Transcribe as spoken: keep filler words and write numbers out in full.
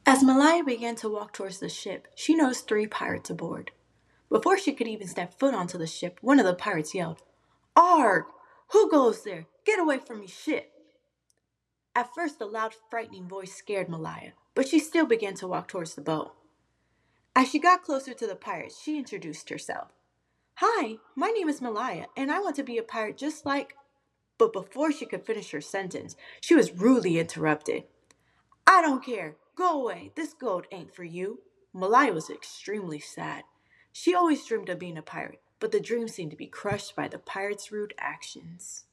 As Malaya began to walk towards the ship, she noticed three pirates aboard. Before she could even step foot onto the ship, one of the pirates yelled, "Arg! Who goes there? Get away from me, ship!" At first, the loud, frightening voice scared Malaya, but she still began to walk towards the boat. As she got closer to the pirates, she introduced herself. "Hi, my name is Malaya, and I want to be a pirate just like—" But before she could finish her sentence, she was rudely interrupted. "I don't care. Go away. This gold ain't for you." Malaya was extremely sad. She always dreamed of being a pirate, but the dream seemed to be crushed by the pirate's rude actions.